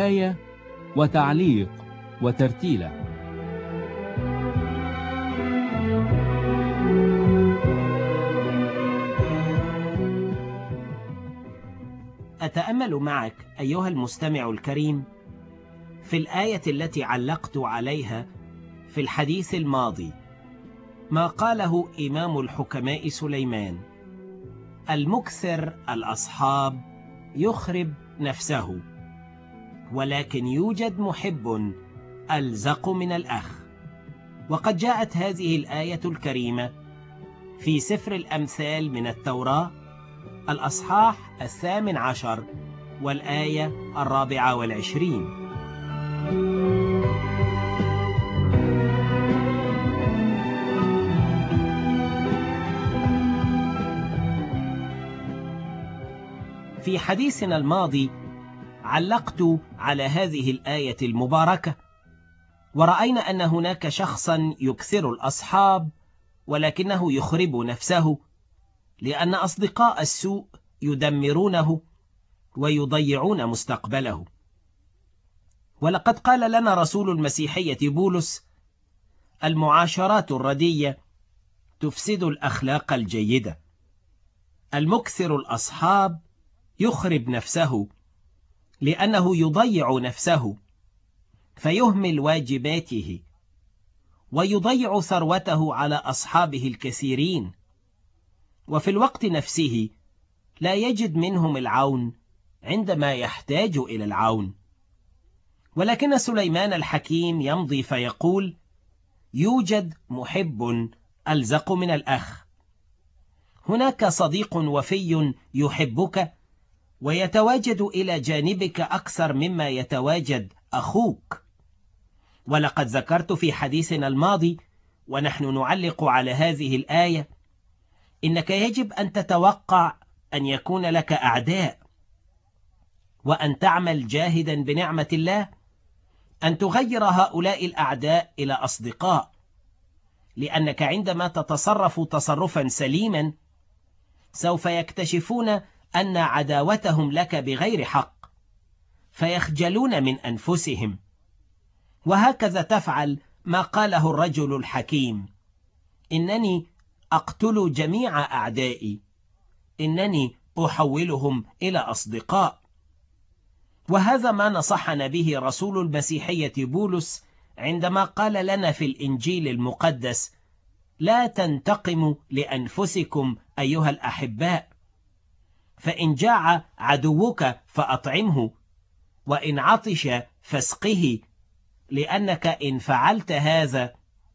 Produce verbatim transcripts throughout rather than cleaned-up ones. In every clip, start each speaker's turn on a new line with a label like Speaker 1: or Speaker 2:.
Speaker 1: رواية وتعليق وترتيلة.
Speaker 2: أتأمل معك أيها المستمع الكريم في الآية التي علقت عليها في الحديث الماضي، ما قاله إمام الحكماء سليمان: المكثر الأصحاب يخرب نفسه، ولكن يوجد محب ألزق من الأخ. وقد جاءت هذه الآية الكريمة في سفر الأمثال من التوراة الأصحاح الثامن عشر والآية الرابعة والعشرين. في حديثنا الماضي علقت على هذه الآية المباركة، ورأينا أن هناك شخصا يكثر الأصحاب ولكنه يخرب نفسه، لأن أصدقاء السوء يدمرونه ويضيعون مستقبله. ولقد قال لنا رسول المسيحية بولس: المعاشرات الردية تفسد الأخلاق الجيدة. المكثر الأصحاب يخرب نفسه، لأنه يضيع نفسه فيهمل واجباته ويضيع ثروته على أصحابه الكثيرين، وفي الوقت نفسه لا يجد منهم العون عندما يحتاج إلى العون. ولكن سليمان الحكيم يمضي فيقول: يوجد محب ألزق من الأخ. هناك صديق وفي يحبك ويتواجد إلى جانبك أكثر مما يتواجد أخوك. ولقد ذكرت في حديثنا الماضي ونحن نعلق على هذه الآية إنك يجب أن تتوقع أن يكون لك أعداء، وأن تعمل جاهدا بنعمة الله أن تغير هؤلاء الأعداء إلى أصدقاء، لأنك عندما تتصرف تصرفا سليما سوف يكتشفون أن عداوتهم لك بغير حق، فيخجلون من أنفسهم. وهكذا تفعل ما قاله الرجل الحكيم: إنني أقتل جميع أعدائي، إنني أحولهم إلى أصدقاء. وهذا ما نصحنا به رسول المسيحية بولس عندما قال لنا في الإنجيل المقدس: لا تنتقموا لأنفسكم أيها الأحباء، فإن جاع عدوك فأطعمه، وإن عطش فاسقه، لأنك إن فعلت هذا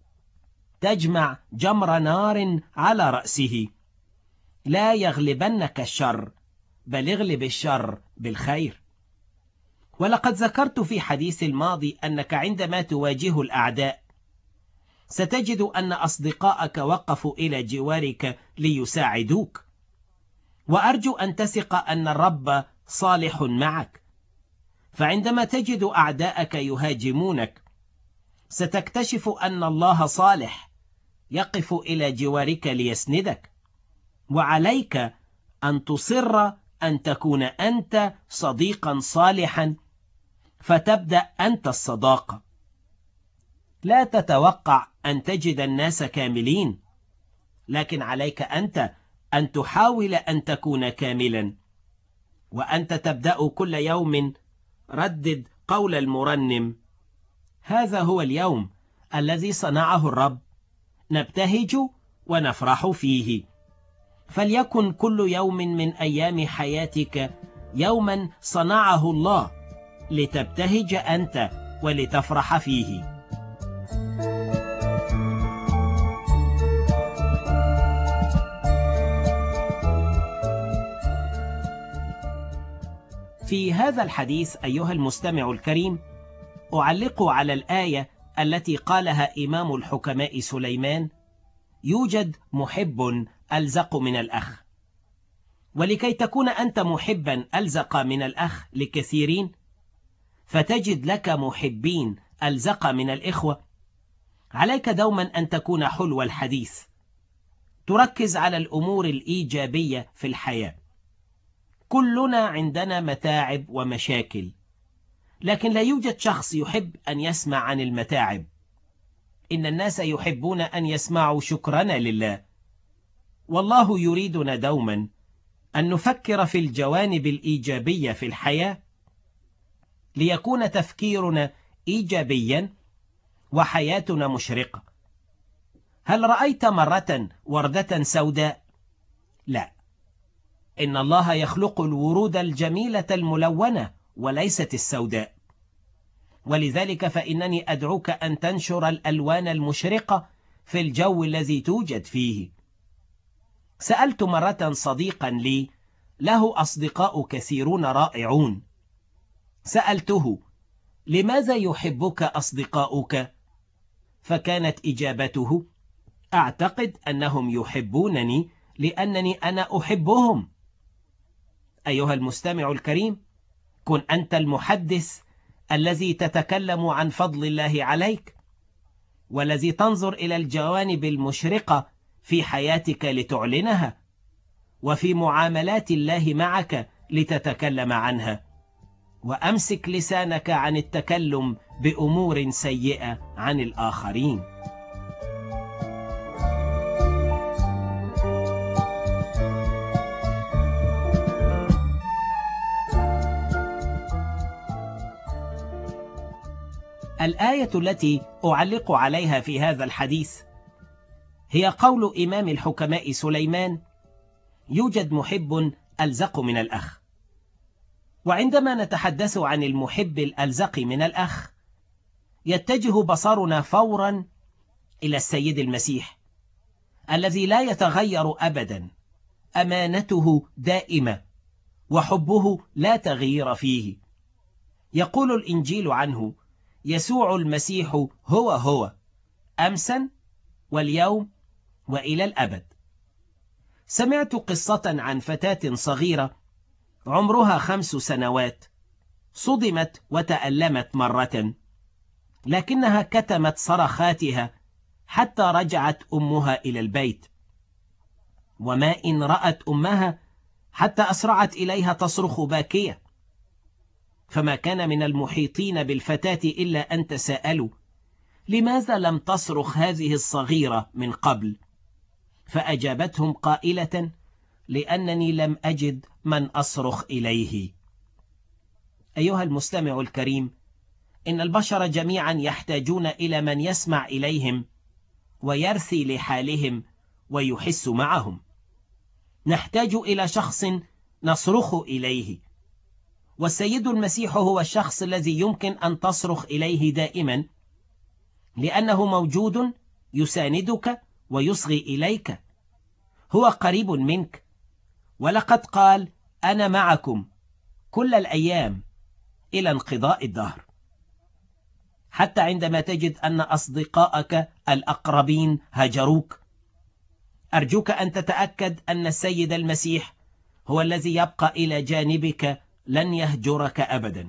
Speaker 2: تجمع جمر نار على رأسه. لا يغلبنك الشر، بل اغلب الشر بالخير. ولقد ذكرت في حديث الماضي أنك عندما تواجه الأعداء ستجد أن أصدقائك وقفوا إلى جوارك ليساعدوك، وأرجو أن تثق أن الرب صالح معك. فعندما تجد أعداءك يهاجمونك ستكتشف أن الله صالح يقف إلى جوارك ليسندك، وعليك أن تصر أن تكون أنت صديقا صالحا، فتبدأ أنت الصداقة. لا تتوقع أن تجد الناس كاملين، لكن عليك أنت أن تحاول أن تكون كاملا. وأنت تبدأ كل يوم ردد قول المرنم: هذا هو اليوم الذي صنعه الرب، نبتهج ونفرح فيه. فليكن كل يوم من أيام حياتك يوما صنعه الله، لتبتهج أنت ولتفرح فيه. في هذا الحديث أيها المستمع الكريم أعلق على الآية التي قالها إمام الحكماء سليمان: يوجد محب ألزق من الأخ. ولكي تكون أنت محبا ألزق من الأخ لكثيرين، فتجد لك محبين ألزق من الإخوة، عليك دوما أن تكون حلو الحديث، تركز على الأمور الإيجابية في الحياة. كلنا عندنا متاعب ومشاكل، لكن لا يوجد شخص يحب أن يسمع عن المتاعب. إن الناس يحبون أن يسمعوا شكرنا لله، والله يريدنا دوما أن نفكر في الجوانب الإيجابية في الحياة ليكون تفكيرنا إيجابيا وحياتنا مشرقة. هل رأيت مرة وردة سوداء؟ لا، إن الله يخلق الورود الجميلة الملونة وليست السوداء. ولذلك فإنني أدعوك أن تنشر الألوان المشرقة في الجو الذي توجد فيه. سألت مرة صديقا لي له أصدقاء كثيرون رائعون، سألته: لماذا يحبك أصدقاؤك؟ فكانت إجابته: أعتقد أنهم يحبونني لأنني أنا أحبهم. أيها المستمع الكريم، كن أنت المحدث الذي تتكلم عن فضل الله عليك، والذي تنظر إلى الجوانب المشرقة في حياتك لتعلنها، وفي معاملات الله معك لتتكلم عنها، وأمسك لسانك عن التكلم بأمور سيئة عن الآخرين. الآية التي أعلق عليها في هذا الحديث هي قول إمام الحكماء سليمان: يوجد محب ألزق من الأخ. وعندما نتحدث عن المحب الألزق من الأخ، يتجه بصرنا فورا إلى السيد المسيح الذي لا يتغير أبدا، أمانته دائمة وحبه لا تغيير فيه. يقول الإنجيل عنه: يسوع المسيح هو هو أمسا واليوم وإلى الأبد. سمعت قصة عن فتاة صغيرة عمرها خمس سنوات، صدمت وتألمت مرة، لكنها كتمت صرخاتها حتى رجعت أمها إلى البيت، وما إن رأت أمها حتى أسرعت إليها تصرخ باكية. فما كان من المحيطين بالفتاة إلا أن تساءلوا: لماذا لم تصرخ هذه الصغيرة من قبل؟ فأجابتهم قائلة: لأنني لم أجد من أصرخ إليه. أيها المستمع الكريم، إن البشر جميعا يحتاجون إلى من يسمع إليهم ويرثي لحالهم ويحس معهم. نحتاج إلى شخص نصرخ إليه، والسيد المسيح هو الشخص الذي يمكن أن تصرخ إليه دائما، لأنه موجود يساندك ويصغي إليك. هو قريب منك، ولقد قال: أنا معكم كل الأيام إلى انقضاء الدهر. حتى عندما تجد أن أصدقائك الأقربين هجروك، أرجوك أن تتأكد أن السيد المسيح هو الذي يبقى إلى جانبك، لن يهجرك أبدا.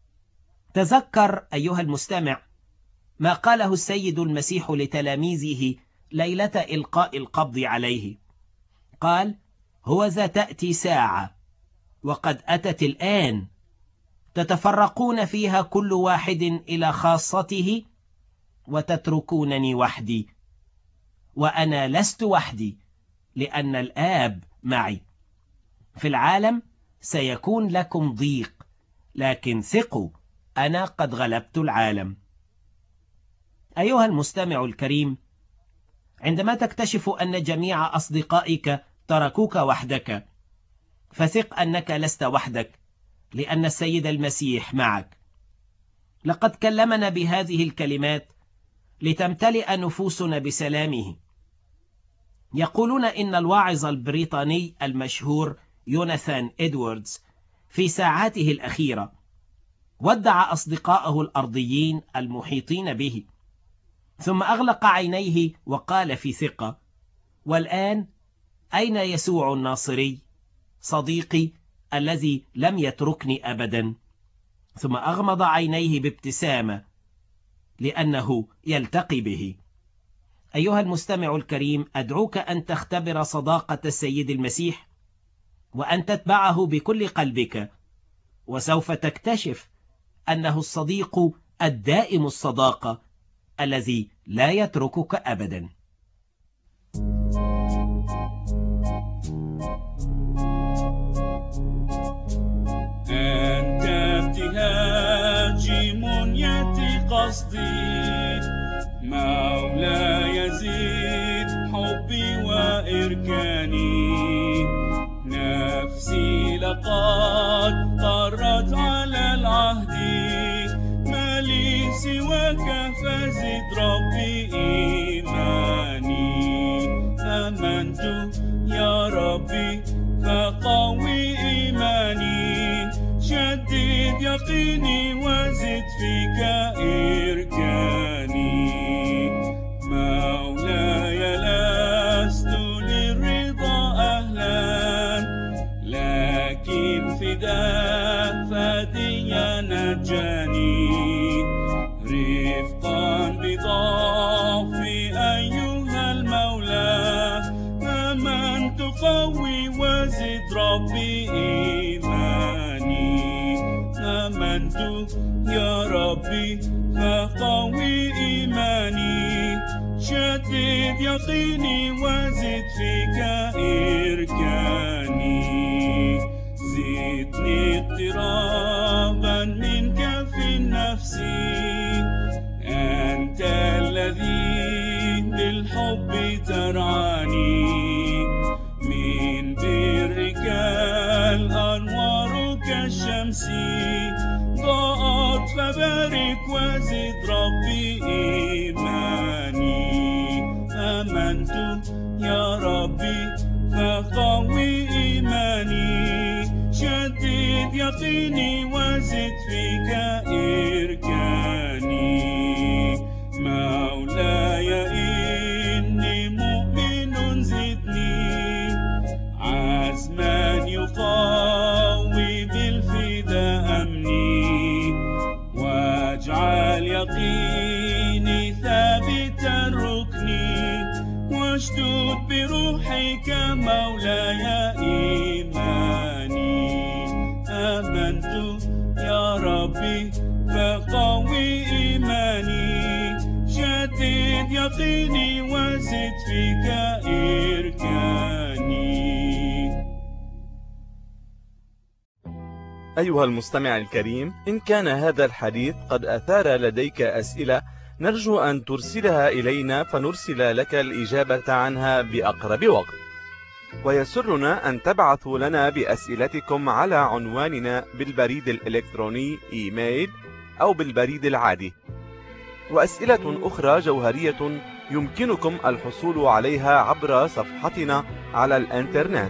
Speaker 2: تذكر أيها المستمع ما قاله السيد المسيح لتلاميذه ليلة إلقاء القبض عليه. قال: هوذا تأتي ساعة وقد أتت الآن تتفرقون فيها كل واحد إلى خاصته وتتركونني وحدي، وأنا لست وحدي لأن الآب معي. في العالم سيكون لكم ضيق، لكن ثقوا، أنا قد غلبت العالم. أيها المستمع الكريم، عندما تكتشف أن جميع أصدقائك تركوك وحدك، فثق أنك لست وحدك، لأن السيد المسيح معك. لقد كلمنا بهذه الكلمات لتمتلئ نفوسنا بسلامه. يقولون إن الواعظ البريطاني المشهور يوناثان إدواردز في ساعاته الأخيرة ودع أصدقائه الأرضيين المحيطين به، ثم أغلق عينيه وقال في ثقة: والآن أين يسوع الناصري صديقي الذي لم يتركني أبدا؟ ثم أغمض عينيه بابتسامة لأنه يلتقي به. أيها المستمع الكريم، أدعوك أن تختبر صداقة السيد المسيح وأن تتبعه بكل قلبك، وسوف تكتشف أنه الصديق الدائم الصداقة الذي لا يتركك أبدا.
Speaker 3: أنت ابتهاجي منيتي قصدي، مولاي زد حبي وإركاني، نفسي لقد طرت على العهد، ما لي سواك فزد ربي إيماني، آمنت يا ربي فقوي إيماني، شدد يقيني وزد فيك إركاني، مولاي لست للرضا أهلا، لكن فداء فدي نجاني، رفقا بضعفي أيها المولى، آمنت قوي وزد ربي إيماني، آمنت يا ربي فقوي إيماني، شدد يقيني وزد فيك إركاني، زدني اضطرابا منك في النفس، أنت الذي بالحب ترعاني، من برك الأنوار كالشمس، ضاءت فبارك وزد ربي إيماني، آمنت يا ربي فقوي إيماني، شدد يقيني وزد فيك إركاني، مولاي إني مؤمن زدني، عزما يقوي بالفداء أمني، واجعل يقيني ثابتا ركني، واشدد بروحك مولاي إيماني، آمنت يا ربي فقوي إيماني، شدد يقيني وزد فيك إركاني.
Speaker 4: أيها المستمع الكريم، إن كان هذا الحديث قد أثار لديك أسئلة، نرجو أن ترسلها إلينا فنرسل لك الإجابة عنها بأقرب وقت. ويسرنا أن تبعثوا لنا بأسئلتكم على عنواننا بالبريد الإلكتروني إيميل أو بالبريد العادي. وأسئلة أخرى جوهرية يمكنكم الحصول عليها عبر صفحتنا على الإنترنت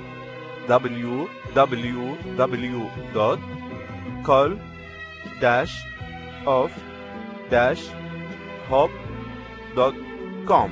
Speaker 4: دبليو دبليو دبليو دوت كول داش أوف داش هوب دوت كوم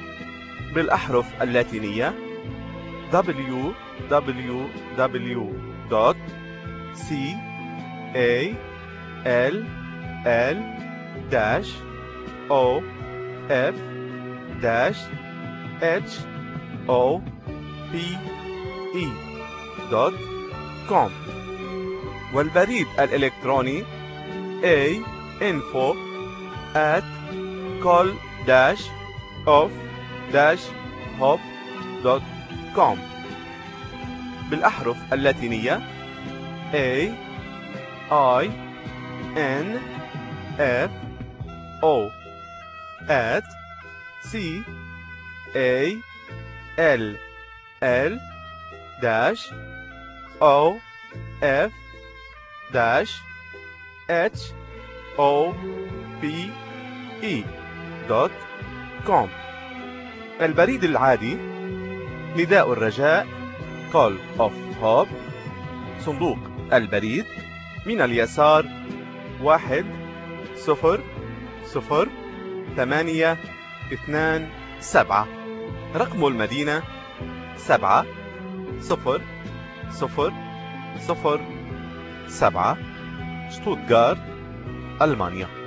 Speaker 4: بالأحرف اللاتينية دبليو دبليو دبليو دوت سي إيه إل إل داش أو إف داش إتش أو بي إي دوت كوم، والبريد الإلكتروني A info at call dash of dash hop دوت كوم بالأحرف اللاتينية A I N F O at C A L L dash O F dash H O P E دوت كوم. البريد العادي نداء الرجاء Call of Hope، صندوق البريد من اليسار واحد صفر صفر ثمانية اثنان سبعة، رقم المدينة سبعة صفر صفر صفر سبعة، شتوتغارت، ألمانيا.